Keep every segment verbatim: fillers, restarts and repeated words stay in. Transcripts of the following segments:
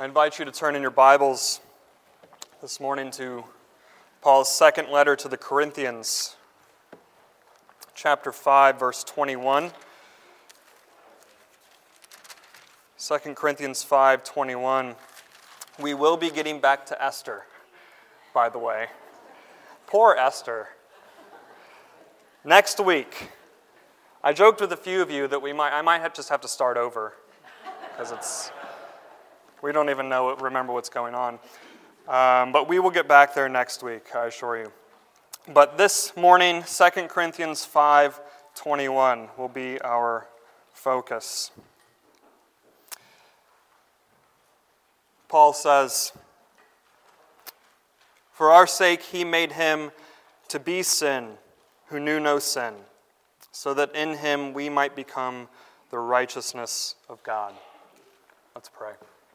I invite you to turn in your Bibles this morning to Paul's second letter to the Corinthians, chapter five, verse twenty-one. Second Corinthians five twenty-one. We will be getting back to Esther, by the way. Poor Esther. Next week, I joked with a few of you that we might I might have just have to start over because it's we don't even know remember what's going on. Um, but we will get back there next week, I assure you. But this morning, Second Corinthians five twenty-one will be our focus. Paul says, "For our sake he made him to be sin who knew no sin, so that in him we might become the righteousness of God." Let's pray.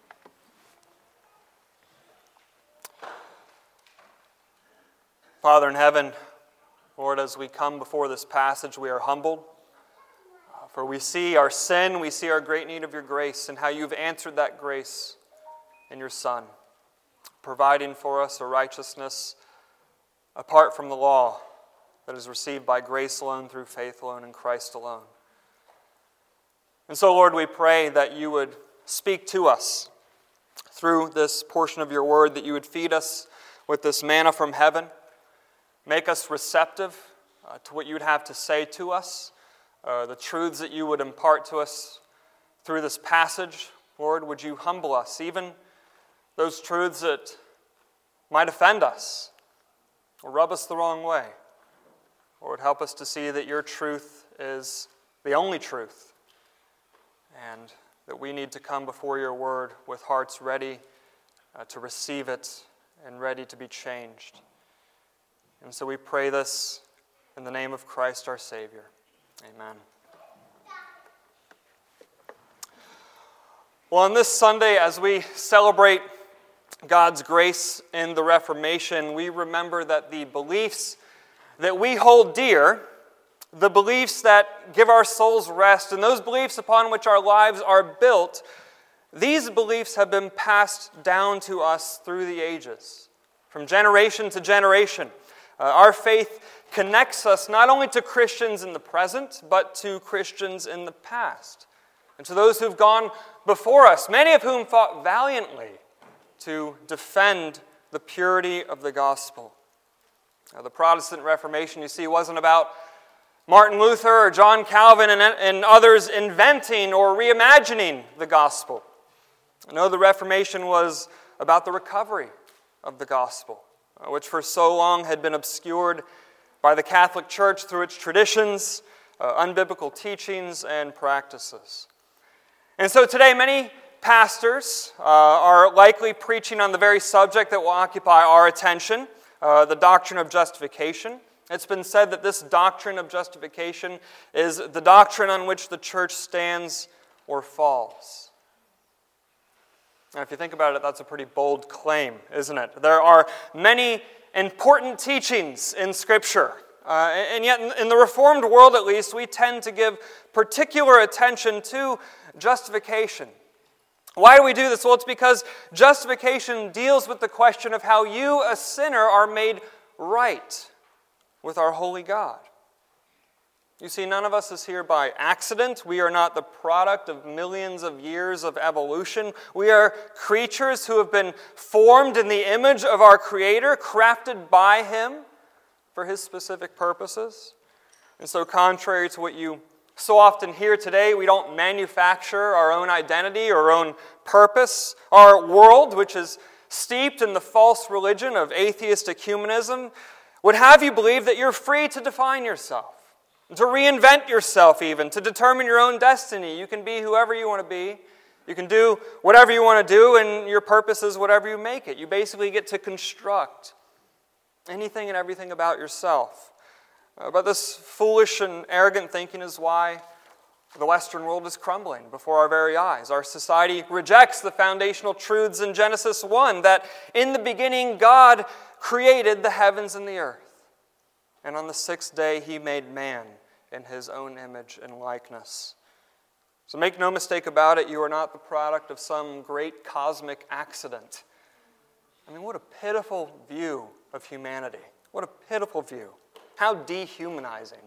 Father in heaven, Lord, as we come before this passage, we are humbled. For we see our sin, we see our great need of your grace, and how you've answered that grace in your Son, providing for us a righteousness apart from the law that is received by grace alone, through faith alone, in Christ alone. And so, Lord, we pray that you would speak to us through this portion of your word, that you would feed us with this manna from heaven. Make us receptive uh, to what you would have to say to us, uh, the truths that you would impart to us through this passage. Lord, would you humble us, even those truths that might offend us or rub us the wrong way. Lord, help us to see that your truth is the only truth, and that we need to come before your word with hearts ready uh, to receive it and ready to be changed. And so we pray this in the name of Christ our Savior. Amen. Well, on this Sunday, as we celebrate God's grace in the Reformation, we remember that the beliefs that we hold dear, the beliefs that give our souls rest, and those beliefs upon which our lives are built, these beliefs have been passed down to us through the ages, from generation to generation. Uh, our faith connects us not only to Christians in the present, but to Christians in the past, and to those who've gone before us, many of whom fought valiantly to defend the purity of the gospel. Now, the Protestant Reformation, you see, wasn't about Martin Luther or John Calvin and, and others inventing or reimagining the gospel. No, the Reformation was about the recovery of the gospel, which for so long had been obscured by the Catholic Church through its traditions, uh, unbiblical teachings, and practices. And so today, many pastors uh, are likely preaching on the very subject that will occupy our attention, uh, the doctrine of justification. It's been said that this doctrine of justification is the doctrine on which the church stands or falls. Now, if you think about it, that's a pretty bold claim, isn't it? There are many important teachings in Scripture, uh, and yet in, in the Reformed world at least, we tend to give particular attention to justification. Why do we do this? Well, it's because justification deals with the question of how you, a sinner, are made right with our holy God. You see, none of us is here by accident. We are not the product of millions of years of evolution. We are creatures who have been formed in the image of our Creator, crafted by Him for His specific purposes. And so, contrary to what you so often hear today, we don't manufacture our own identity or our own purpose. Our world, which is steeped in the false religion of atheistic humanism, would have you believe that you're free to define yourself, to reinvent yourself even, to determine your own destiny. You can be whoever you want to be. You can do whatever you want to do, and your purpose is whatever you make it. You basically get to construct anything and everything about yourself. Uh, but this foolish and arrogant thinking is why the Western world is crumbling before our very eyes. Our society rejects the foundational truths in Genesis one, that in the beginning God created the heavens and the earth. And on the sixth day he made man in his own image and likeness. So make no mistake about it, you are not the product of some great cosmic accident. I mean, what a pitiful view of humanity. What a pitiful view. How dehumanizing.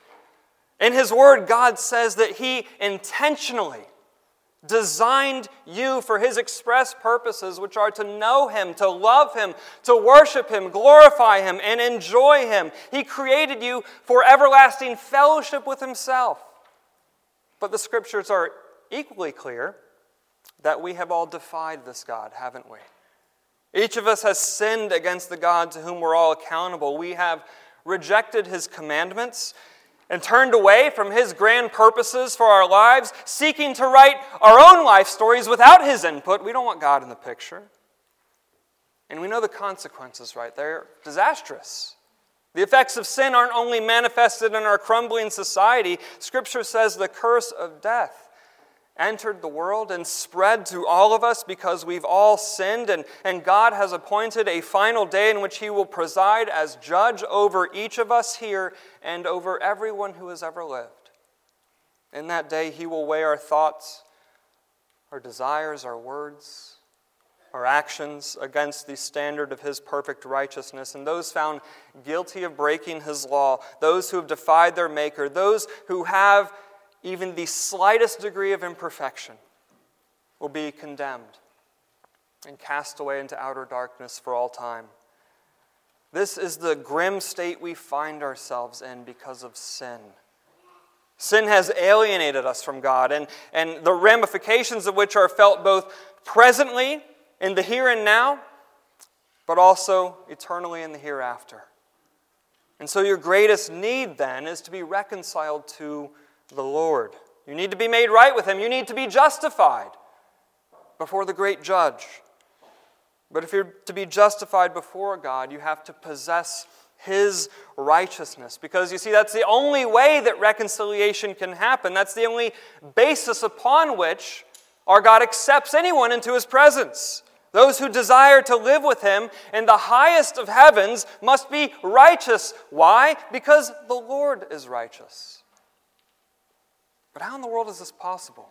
In His Word, God says that He intentionally designed you for His express purposes, which are to know Him, to love Him, to worship Him, glorify Him, and enjoy Him. He created you for everlasting fellowship with Himself. But the Scriptures are equally clear that we have all defied this God, haven't we? Each of us has sinned against the God to whom we're all accountable. We have rejected His commandments and turned away from His grand purposes for our lives, seeking to write our own life stories without His input. We don't want God in the picture. And we know the consequences, right? They're disastrous. The effects of sin aren't only manifested in our crumbling society. Scripture says the curse of death entered the world and spread to all of us because we've all sinned, and, and God has appointed a final day in which He will preside as judge over each of us here and over everyone who has ever lived. In that day, He will weigh our thoughts, our desires, our words, our actions against the standard of His perfect righteousness, and those found guilty of breaking His law, those who have defied their Maker, those who have even the slightest degree of imperfection will be condemned and cast away into outer darkness for all time. This is the grim state we find ourselves in because of sin. Sin has alienated us from God, and, and the ramifications of which are felt both presently in the here and now, but also eternally in the hereafter. And so your greatest need then is to be reconciled to the Lord. You need to be made right with Him. You need to be justified before the great judge. But if you're to be justified before God, you have to possess His righteousness. Because you see, that's the only way that reconciliation can happen. That's the only basis upon which our God accepts anyone into His presence. Those who desire to live with Him in the highest of heavens must be righteous. Why? Because the Lord is righteous. But how in the world is this possible?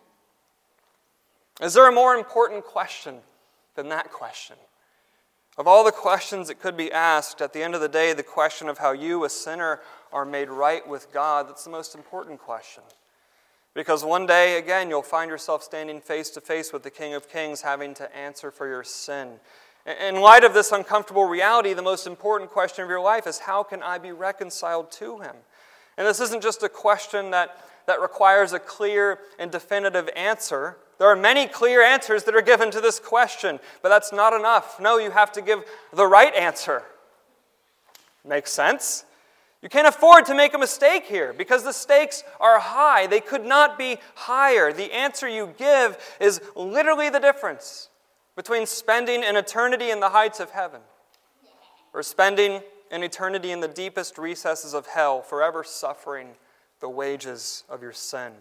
Is there a more important question than that question? Of all the questions that could be asked, at the end of the day, the question of how you, a sinner, are made right with God, that's the most important question. Because one day, again, you'll find yourself standing face to face with the King of Kings, having to answer for your sin. In light of this uncomfortable reality, the most important question of your life is, how can I be reconciled to Him? And this isn't just a question that that requires a clear and definitive answer. There are many clear answers that are given to this question, but that's not enough. No, you have to give the right answer. Makes sense? You can't afford to make a mistake here because the stakes are high. They could not be higher. The answer you give is literally the difference between spending an eternity in the heights of heaven or spending an eternity in the deepest recesses of hell, forever suffering the wages of your sin.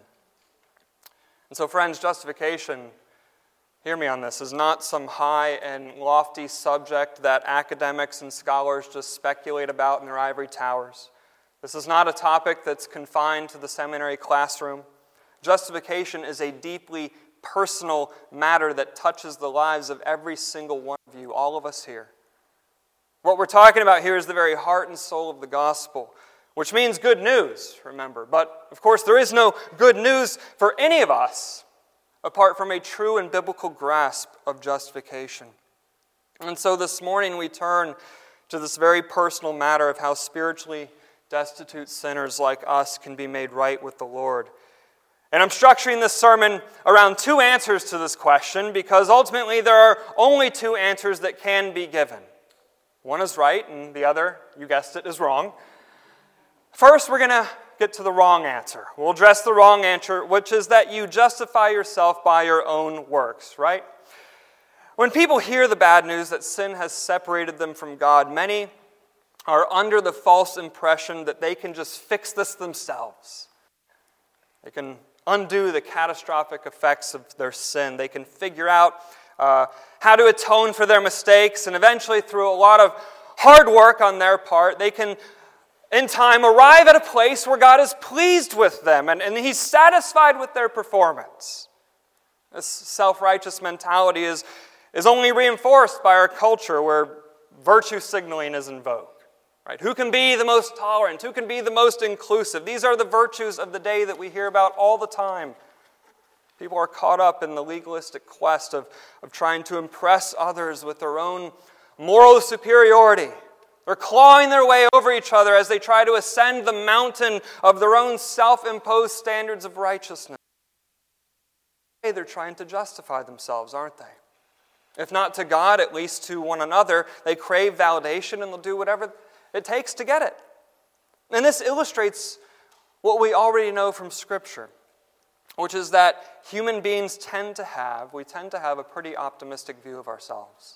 And so, friends, justification, hear me on this, is not some high and lofty subject that academics and scholars just speculate about in their ivory towers. This is not a topic that's confined to the seminary classroom. Justification is a deeply personal matter that touches the lives of every single one of you, all of us here. What we're talking about here is the very heart and soul of the gospel, which means good news, remember. But, of course, there is no good news for any of us apart from a true and biblical grasp of justification. And so this morning we turn to this very personal matter of how spiritually destitute sinners like us can be made right with the Lord. And I'm structuring this sermon around two answers to this question because ultimately there are only two answers that can be given. One is right and the other, you guessed it, is wrong. First, we're going to get to the wrong answer. We'll address the wrong answer, which is that you justify yourself by your own works, right? When people hear the bad news that sin has separated them from God, many are under the false impression that they can just fix this themselves. They can undo the catastrophic effects of their sin. They can figure out uh, how to atone for their mistakes, and eventually, through a lot of hard work on their part, they can in time, arrive at a place where God is pleased with them and, and He's satisfied with their performance. This self-righteous mentality is, is only reinforced by our culture where virtue signaling is in vogue. Right? Who can be the most tolerant? Who can be the most inclusive? These are the virtues of the day that we hear about all the time. People are caught up in the legalistic quest of, of trying to impress others with their own moral superiority. They're clawing their way over each other as they try to ascend the mountain of their own self-imposed standards of righteousness. They're trying to justify themselves, aren't they? If not to God, at least to one another. They crave validation and they'll do whatever it takes to get it. And this illustrates what we already know from Scripture, which is that human beings tend to have, we tend to have a pretty optimistic view of ourselves.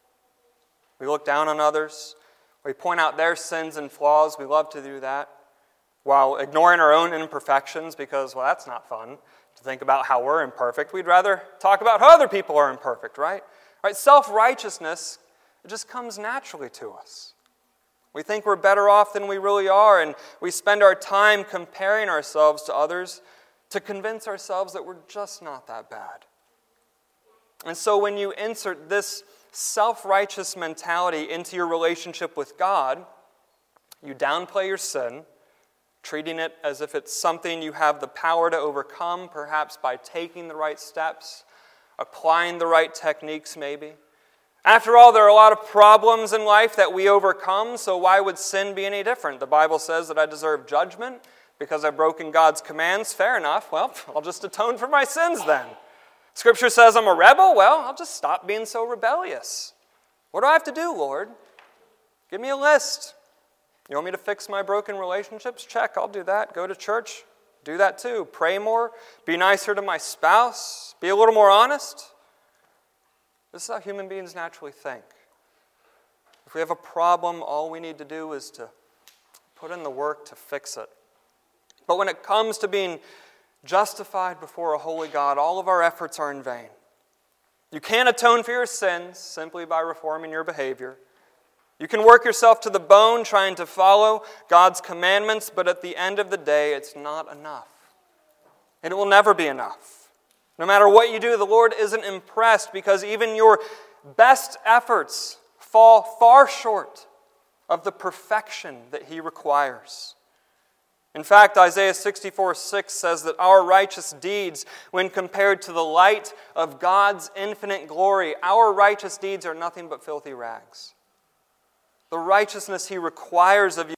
We look down on others. We point out their sins and flaws. We love to do that while ignoring our own imperfections because, well, that's not fun to think about how we're imperfect. We'd rather talk about how other people are imperfect, right? Right? Self-righteousness, it just comes naturally to us. We think we're better off than we really are, and we spend our time comparing ourselves to others to convince ourselves that we're just not that bad. And so when you insert this self-righteous mentality into your relationship with God, you downplay your sin, treating it as if it's something you have the power to overcome, perhaps by taking the right steps, applying the right techniques maybe. After all, there are a lot of problems in life that we overcome, so why would sin be any different? The Bible says that I deserve judgment because I've broken God's commands. Fair enough. Well, I'll just atone for my sins then. Scripture says I'm a rebel. Well, I'll just stop being so rebellious. What do I have to do, Lord? Give me a list. You want me to fix my broken relationships? Check, I'll do that. Go to church. Do that too. Pray more. Be nicer to my spouse. Be a little more honest. This is how human beings naturally think. If we have a problem, all we need to do is to put in the work to fix it. But when it comes to being justified before a holy God, all of our efforts are in vain. You can't atone for your sins simply by reforming your behavior. You can work yourself to the bone trying to follow God's commandments, but at the end of the day, it's not enough. And it will never be enough. No matter what you do, the Lord isn't impressed because even your best efforts fall far short of the perfection that He requires. In fact, Isaiah sixty-four six says that our righteous deeds, when compared to the light of God's infinite glory, our righteous deeds are nothing but filthy rags. The righteousness He requires of you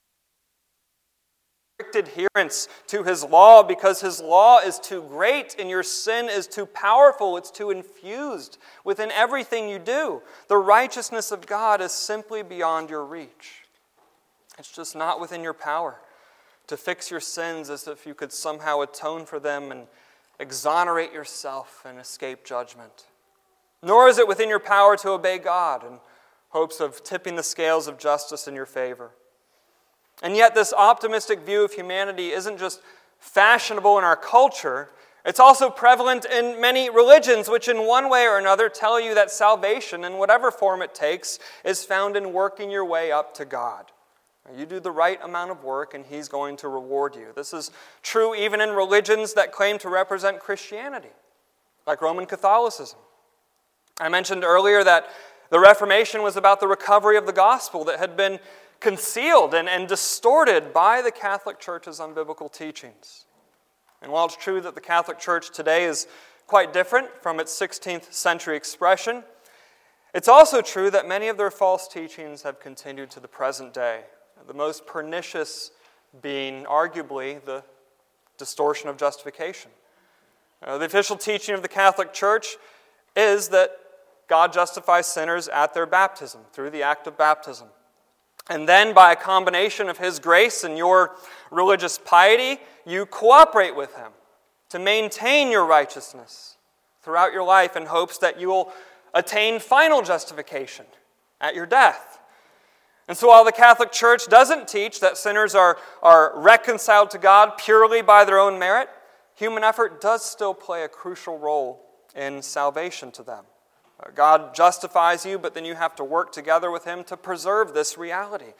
is strict adherence to His law because His law is too great and your sin is too powerful. It's too infused within everything you do. The righteousness of God is simply beyond your reach. It's just not within your power to fix your sins as if you could somehow atone for them and exonerate yourself and escape judgment. Nor is it within your power to obey God in hopes of tipping the scales of justice in your favor. And yet this optimistic view of humanity isn't just fashionable in our culture, it's also prevalent in many religions which in one way or another tell you that salvation, in whatever form it takes, is found in working your way up to God. You do the right amount of work and He's going to reward you. This is true even in religions that claim to represent Christianity, like Roman Catholicism. I mentioned earlier that the Reformation was about the recovery of the gospel that had been concealed and, and distorted by the Catholic Church's unbiblical teachings. And while it's true that the Catholic Church today is quite different from its sixteenth century expression, it's also true that many of their false teachings have continued to the present day. The most pernicious being, arguably, the distortion of justification. Uh, the official teaching of the Catholic Church is that God justifies sinners at their baptism, through the act of baptism. And then, by a combination of His grace and your religious piety, you cooperate with Him to maintain your righteousness throughout your life in hopes that you will attain final justification at your death. And so while the Catholic Church doesn't teach that sinners are, are reconciled to God purely by their own merit, human effort does still play a crucial role in salvation to them. God justifies you, but then you have to work together with Him to preserve this reality.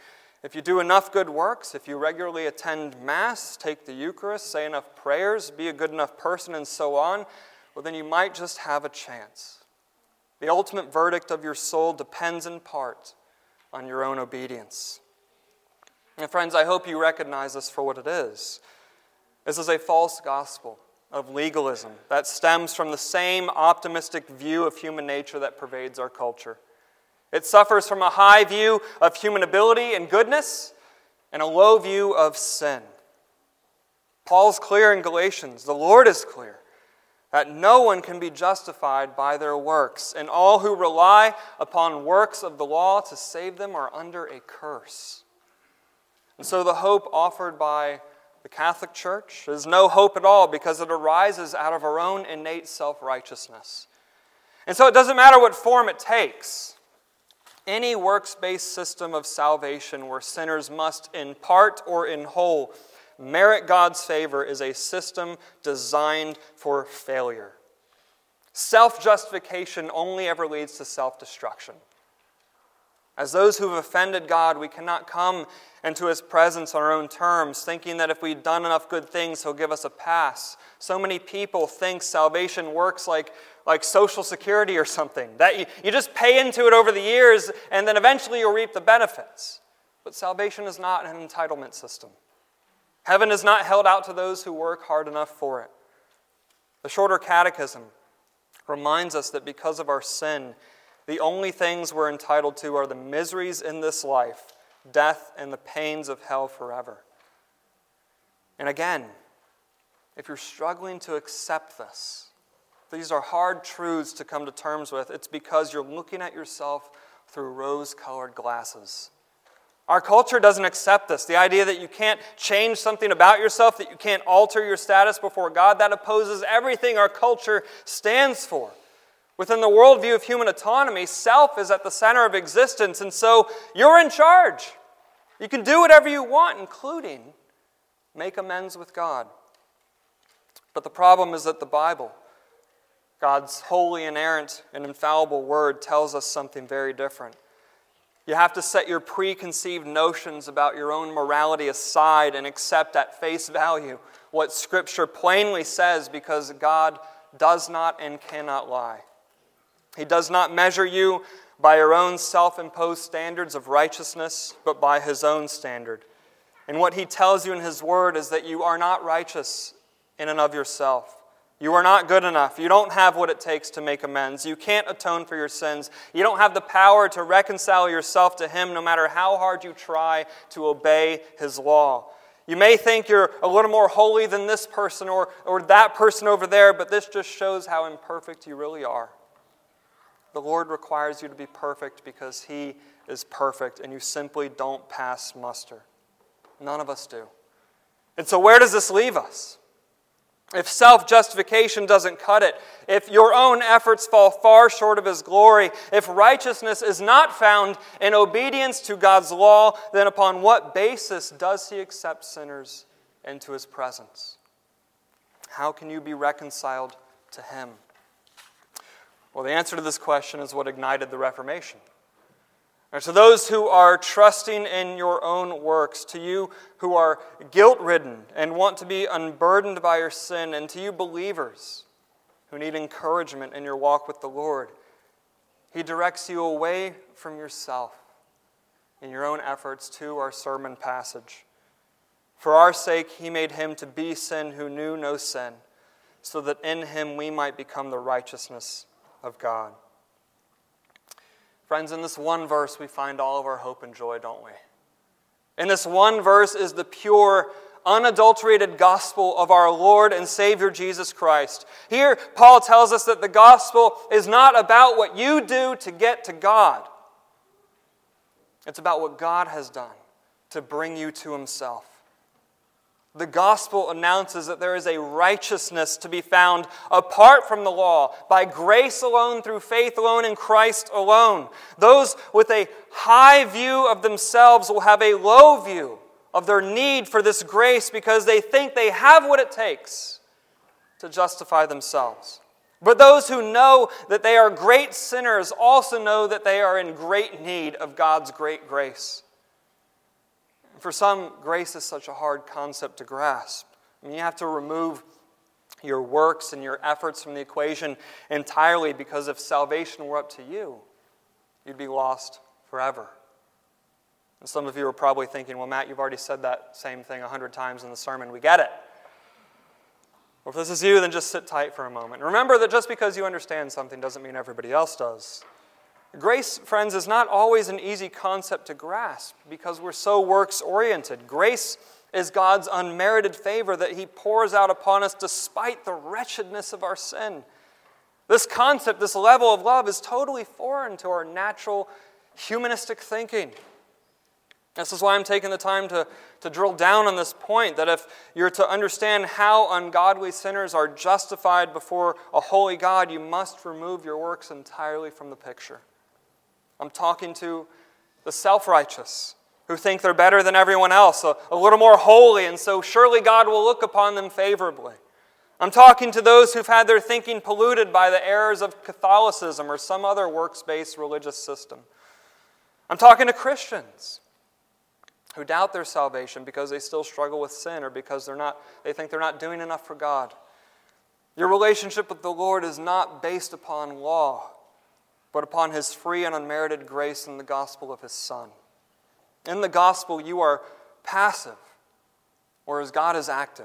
If you do enough good works, if you regularly attend Mass, take the Eucharist, say enough prayers, be a good enough person, and so on, well, then you might just have a chance. The ultimate verdict of your soul depends in part on your own obedience. And friends, I hope you recognize this for what it is. This is a false gospel of legalism that stems from the same optimistic view of human nature that pervades our culture. It suffers from a high view of human ability and goodness and a low view of sin. Paul's clear in Galatians, the Lord is clear, that no one can be justified by their works, and all who rely upon works of the law to save them are under a curse. And so the hope offered by the Catholic Church is no hope at all because it arises out of our own innate self-righteousness. And so it doesn't matter what form it takes. Any works-based system of salvation where sinners must, in part or in whole, merit God's favor is a system designed for failure. Self-justification only ever leads to self-destruction. As those who have offended God, we cannot come into His presence on our own terms, thinking that if we've done enough good things, He'll give us a pass. So many people think salvation works like, like Social Security or something, that you, you just pay into it over the years and then eventually you'll reap the benefits. But salvation is not an entitlement system. Heaven is not held out to those who work hard enough for it. The Shorter Catechism reminds us that because of our sin, the only things we're entitled to are the miseries in this life, death, and the pains of hell forever. And again, if you're struggling to accept this, these are hard truths to come to terms with, it's because you're looking at yourself through rose-colored glasses. Our culture doesn't accept this. The idea that you can't change something about yourself, that you can't alter your status before God, that opposes everything our culture stands for. Within the worldview of human autonomy, self is at the center of existence, and so you're in charge. You can do whatever you want, including make amends with God. But the problem is that the Bible, God's holy, inerrant, and infallible word, tells us something very different. You have to set your preconceived notions about your own morality aside and accept at face value what Scripture plainly says, because God does not and cannot lie. He does not measure you by your own self-imposed standards of righteousness, but by His own standard. And what He tells you in His Word is that you are not righteous in and of yourself. You are not good enough. You don't have what it takes to make amends. You can't atone for your sins. You don't have the power to reconcile yourself to Him no matter how hard you try to obey His law. You may think you're a little more holy than this person or, or that person over there, but this just shows how imperfect you really are. The Lord requires you to be perfect because He is perfect, and you simply don't pass muster. None of us do. And so where does this leave us? If self-justification doesn't cut it, if your own efforts fall far short of His glory, if righteousness is not found in obedience to God's law, then upon what basis does He accept sinners into His presence? How can you be reconciled to Him? Well, the answer to this question is what ignited the Reformation. And to those who are trusting in your own works, to you who are guilt-ridden and want to be unburdened by your sin, and to you believers who need encouragement in your walk with the Lord, He directs you away from yourself in your own efforts to our sermon passage. For our sake, He made Him to be sin who knew no sin, so that in Him we might become the righteousness of God. Friends, in this one verse we find all of our hope and joy, don't we? In this one verse is the pure, unadulterated gospel of our Lord and Savior Jesus Christ. Here, Paul tells us that the gospel is not about what you do to get to God. It's about what God has done to bring you to Himself. The gospel announces that there is a righteousness to be found apart from the law, by grace alone, through faith alone, in Christ alone. Those with a high view of themselves will have a low view of their need for this grace because they think they have what it takes to justify themselves. But those who know that they are great sinners also know that they are in great need of God's great grace. For some, grace is such a hard concept to grasp. I mean, you have to remove your works and your efforts from the equation entirely, because if salvation were up to you, you'd be lost forever. And some of you are probably thinking, well, Matt, you've already said that same thing a hundred times in the sermon. We get it. Well, if this is you, then just sit tight for a moment. Remember that just because you understand something doesn't mean everybody else does. Grace, friends, is not always an easy concept to grasp because we're so works-oriented. Grace is God's unmerited favor that He pours out upon us despite the wretchedness of our sin. This concept, this level of love, is totally foreign to our natural humanistic thinking. This is why I'm taking the time to, to drill down on this point, that if you're to understand how ungodly sinners are justified before a holy God, you must remove your works entirely from the picture. I'm talking to the self-righteous who think they're better than everyone else, a, a little more holy, and so surely God will look upon them favorably. I'm talking to those who've had their thinking polluted by the errors of Catholicism or some other works-based religious system. I'm talking to Christians who doubt their salvation because they still struggle with sin or because they're not, they think they're not doing enough for God. Your relationship with the Lord is not based upon law, but upon His free and unmerited grace in the gospel of His Son. In the gospel, you are passive, whereas God is active.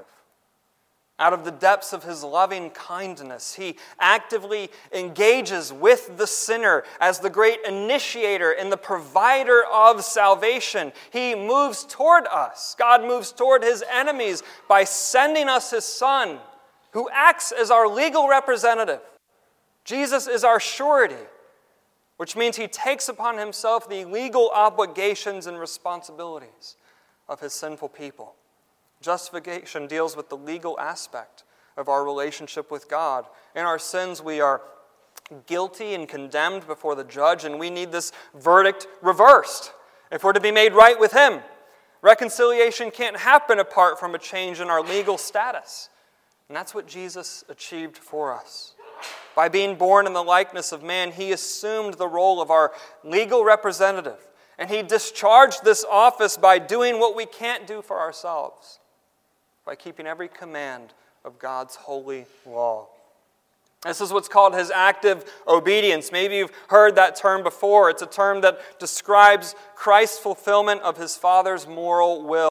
Out of the depths of His loving kindness, He actively engages with the sinner as the great initiator and the provider of salvation. He moves toward us. God moves toward His enemies by sending us His Son, who acts as our legal representative. Jesus is our surety, which means He takes upon Himself the legal obligations and responsibilities of His sinful people. Justification deals with the legal aspect of our relationship with God. In our sins, we are guilty and condemned before the judge, and we need this verdict reversed if we're to be made right with Him. Reconciliation can't happen apart from a change in our legal status. And that's what Jesus achieved for us. By being born in the likeness of man, He assumed the role of our legal representative. And He discharged this office by doing what we can't do for ourselves, by keeping every command of God's holy law. This is what's called His active obedience. Maybe you've heard that term before. It's a term that describes Christ's fulfillment of His Father's moral will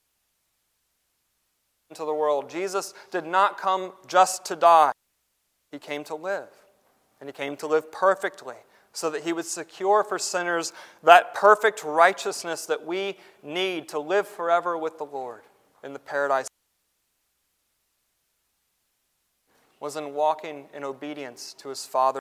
into the world. Jesus did not come just to die. He came to live, and He came to live perfectly so that He would secure for sinners that perfect righteousness that we need to live forever with the Lord in the paradise. Was in walking in obedience to His Father.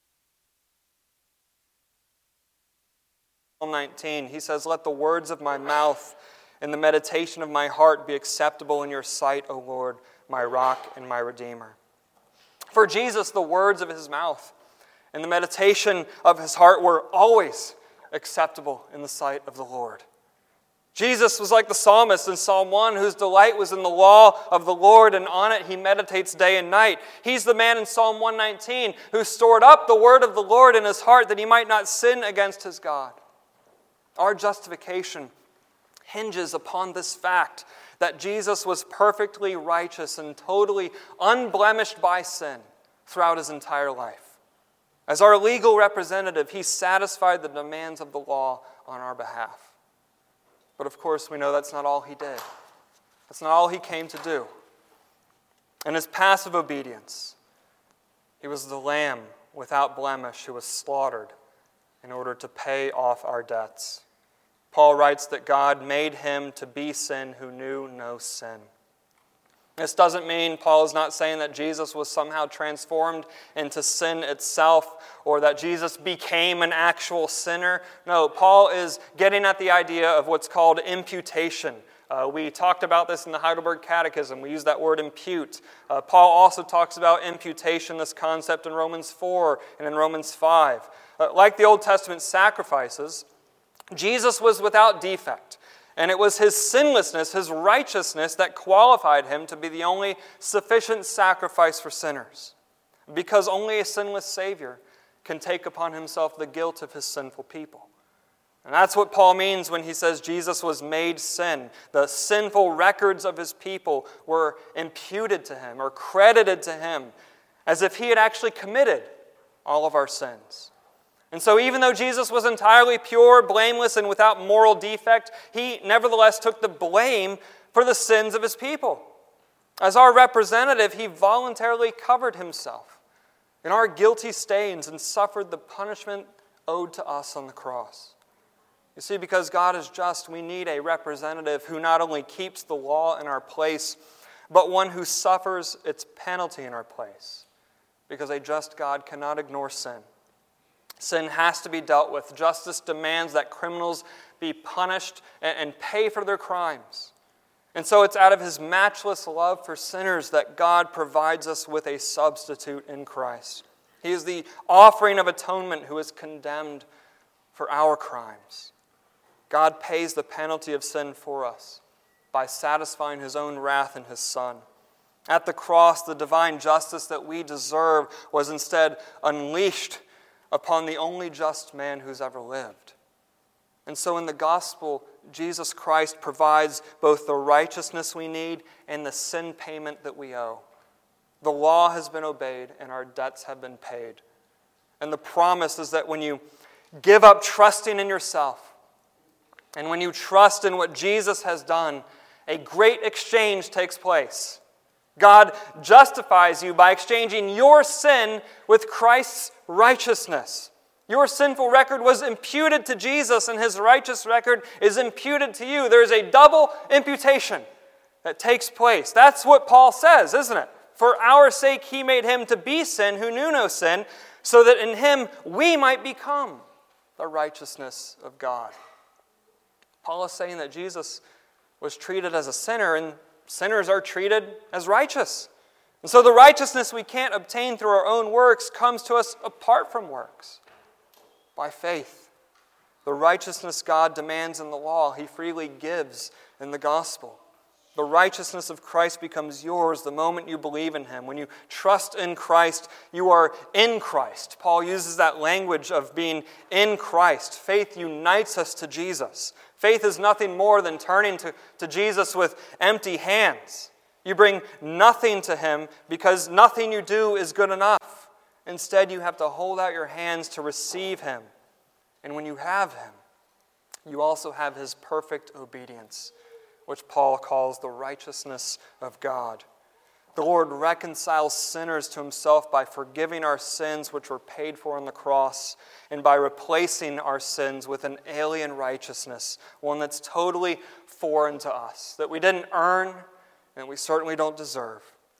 Psalm nineteen, He says, "Let the words of my mouth and the meditation of my heart be acceptable in your sight, O Lord, my rock and my redeemer." For Jesus, the words of His mouth and the meditation of His heart were always acceptable in the sight of the Lord. Jesus was like the psalmist in Psalm one, whose delight was in the law of the Lord, and on it he meditates day and night. He's the man in Psalm one nineteen who stored up the word of the Lord in his heart that he might not sin against his God. Our justification hinges upon this fact that Jesus was perfectly righteous and totally unblemished by sin throughout His entire life. As our legal representative, He satisfied the demands of the law on our behalf. But of course, we know that's not all He did. That's not all He came to do. In His passive obedience, He was the Lamb without blemish who was slaughtered in order to pay off our debts. Paul writes that God made Him to be sin who knew no sin. This doesn't mean, Paul is not saying that Jesus was somehow transformed into sin itself or that Jesus became an actual sinner. No, Paul is getting at the idea of what's called imputation. Uh, we talked about this in the Heidelberg Catechism. We use that word impute. Uh, Paul also talks about imputation, this concept in Romans four and in Romans five. Uh, like the Old Testament sacrifices, Jesus was without defect, and it was His sinlessness, His righteousness, that qualified Him to be the only sufficient sacrifice for sinners, because only a sinless Savior can take upon Himself the guilt of His sinful people. And that's what Paul means when he says Jesus was made sin. The sinful records of his people were imputed to him or credited to him as if he had actually committed all of our sins. And so even though Jesus was entirely pure, blameless, and without moral defect, he nevertheless took the blame for the sins of his people. As our representative, he voluntarily covered himself in our guilty stains and suffered the punishment owed to us on the cross. You see, because God is just, we need a representative who not only keeps the law in our place, but one who suffers its penalty in our place. Because a just God cannot ignore sin. Sin has to be dealt with. Justice demands that criminals be punished and pay for their crimes. And so it's out of his matchless love for sinners that God provides us with a substitute in Christ. He is the offering of atonement who is condemned for our crimes. God pays the penalty of sin for us by satisfying his own wrath in his Son. At the cross, the divine justice that we deserve was instead unleashed upon the only just man who's ever lived. And so in the gospel, Jesus Christ provides both the righteousness we need and the sin payment that we owe. The law has been obeyed and our debts have been paid. And the promise is that when you give up trusting in yourself, and when you trust in what Jesus has done, a great exchange takes place. God justifies you by exchanging your sin with Christ's righteousness. Your sinful record was imputed to Jesus, and his righteous record is imputed to you. There's a double imputation that takes place. That's what Paul says, isn't it? For our sake he made him to be sin who knew no sin, so that in him we might become the righteousness of God. Paul is saying that Jesus was treated as a sinner, and sinners are treated as righteous. And so the righteousness we can't obtain through our own works comes to us apart from works, by faith. The righteousness God demands in the law, he freely gives in the gospel. The righteousness of Christ becomes yours the moment you believe in him. When you trust in Christ, you are in Christ. Paul uses that language of being in Christ. Faith unites us to Jesus. Faith is nothing more than turning to, to Jesus with empty hands. You bring nothing to him because nothing you do is good enough. Instead, you have to hold out your hands to receive him. And when you have him, you also have his perfect obedience, which Paul calls the righteousness of God. The Lord reconciles sinners to himself by forgiving our sins which were paid for on the cross, and by replacing our sins with an alien righteousness, one that's totally foreign to us, that we didn't earn and we certainly don't deserve.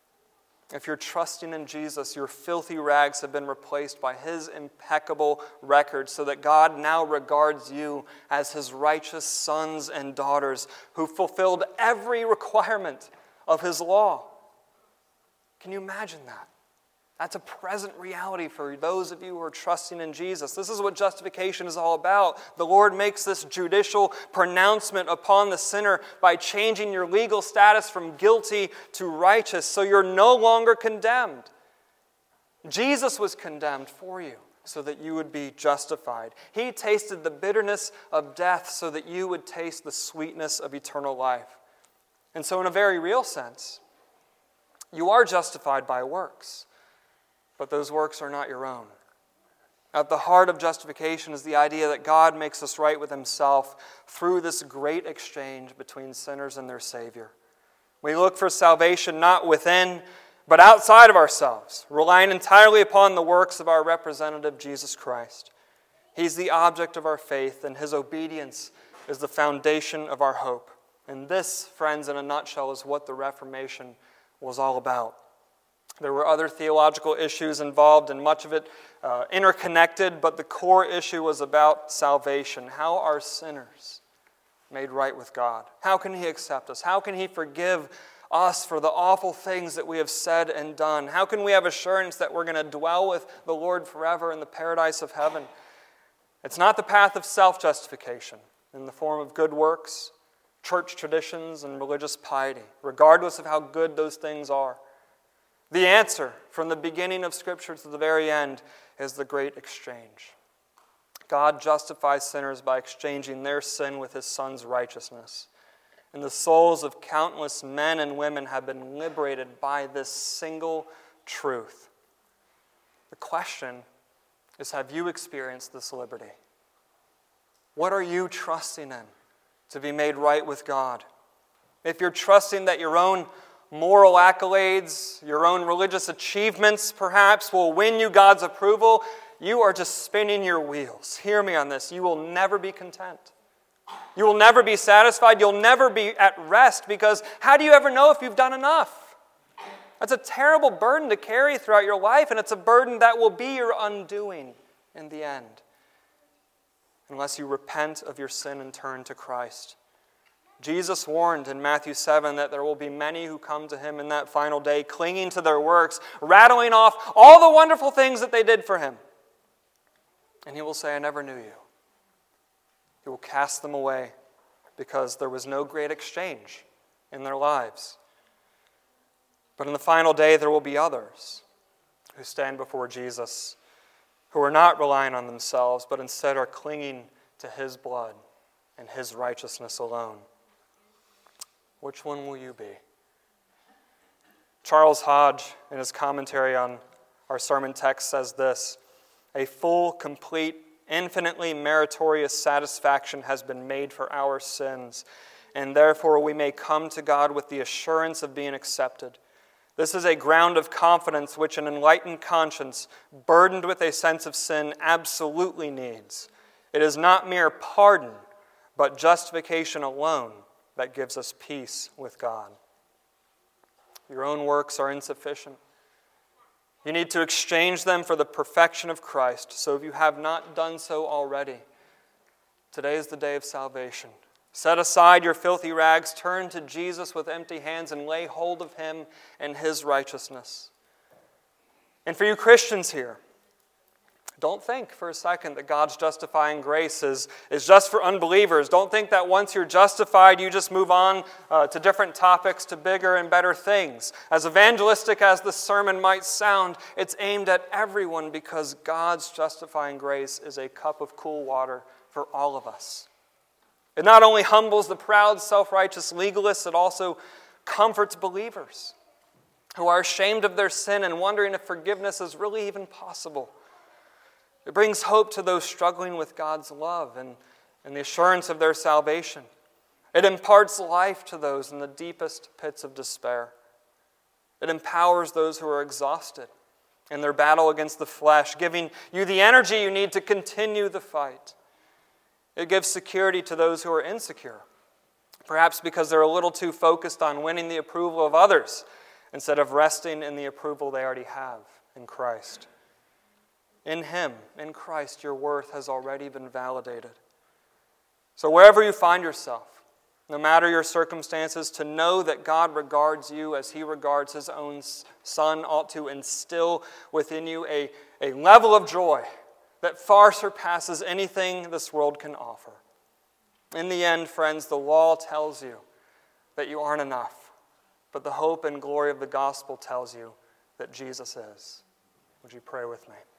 If you're trusting in Jesus, your filthy rags have been replaced by his impeccable record, so that God now regards you as his righteous sons and daughters who fulfilled every requirement of his law. Can you imagine that? That's a present reality for those of you who are trusting in Jesus. This is what justification is all about. The Lord makes this judicial pronouncement upon the sinner by changing your legal status from guilty to righteous, so you're no longer condemned. Jesus was condemned for you so that you would be justified. He tasted the bitterness of death so that you would taste the sweetness of eternal life. And so in a very real sense, you are justified by works. But those works are not your own. At the heart of justification is the idea that God makes us right with himself through this great exchange between sinners and their Savior. We look for salvation not within, but outside of ourselves, relying entirely upon the works of our representative, Jesus Christ. He's the object of our faith, and his obedience is the foundation of our hope. And this, friends, in a nutshell, is what the Reformation was all about. There were other theological issues involved, and much of it uh, interconnected, but the core issue was about salvation. How are sinners made right with God? How can he accept us? How can he forgive us for the awful things that we have said and done? How can we have assurance that we're going to dwell with the Lord forever in the paradise of heaven? It's not the path of self-justification in the form of good works, church traditions, and religious piety, regardless of how good those things are. The answer from the beginning of Scripture to the very end is the great exchange. God justifies sinners by exchanging their sin with his Son's righteousness. And the souls of countless men and women have been liberated by this single truth. The question is, have you experienced this liberty? What are you trusting in to be made right with God? If you're trusting that your own moral accolades, your own religious achievements perhaps will win you God's approval, you are just spinning your wheels. Hear me on this. You will never be content. You will never be satisfied. You'll never be at rest, because how do you ever know if you've done enough? That's a terrible burden to carry throughout your life, and it's a burden that will be your undoing in the end, unless you repent of your sin and turn to Christ. Jesus warned in Matthew seven that there will be many who come to him in that final day, clinging to their works, rattling off all the wonderful things that they did for him. And he will say, I never knew you. He will cast them away because there was no great exchange in their lives. But in the final day, there will be others who stand before Jesus, who are not relying on themselves, but instead are clinging to his blood and his righteousness alone. Which one will you be? Charles Hodge, in his commentary on our sermon text, says this: a full, complete, infinitely meritorious satisfaction has been made for our sins, and therefore we may come to God with the assurance of being accepted. This is a ground of confidence which an enlightened conscience, burdened with a sense of sin, absolutely needs. It is not mere pardon, but justification alone that gives us peace with God. Your own works are insufficient. You need to exchange them for the perfection of Christ. So if you have not done so already, today is the day of salvation. Set aside your filthy rags, turn to Jesus with empty hands, and lay hold of him and his righteousness. And for you Christians here, don't think for a second that God's justifying grace is, is just for unbelievers. Don't think that once you're justified, you just move on uh, to different topics, to bigger and better things. As evangelistic as this sermon might sound, it's aimed at everyone, because God's justifying grace is a cup of cool water for all of us. It not only humbles the proud, self-righteous legalists, it also comforts believers who are ashamed of their sin and wondering if forgiveness is really even possible. It brings hope to those struggling with God's love and, and the assurance of their salvation. It imparts life to those in the deepest pits of despair. It empowers those who are exhausted in their battle against the flesh, giving you the energy you need to continue the fight. It gives security to those who are insecure, perhaps because they're a little too focused on winning the approval of others instead of resting in the approval they already have in Christ. In him, in Christ, your worth has already been validated. So wherever you find yourself, no matter your circumstances, to know that God regards you as he regards his own Son ought to instill within you a, a level of joy that far surpasses anything this world can offer. In the end, friends, the law tells you that you aren't enough, but the hope and glory of the gospel tells you that Jesus is. Would you pray with me?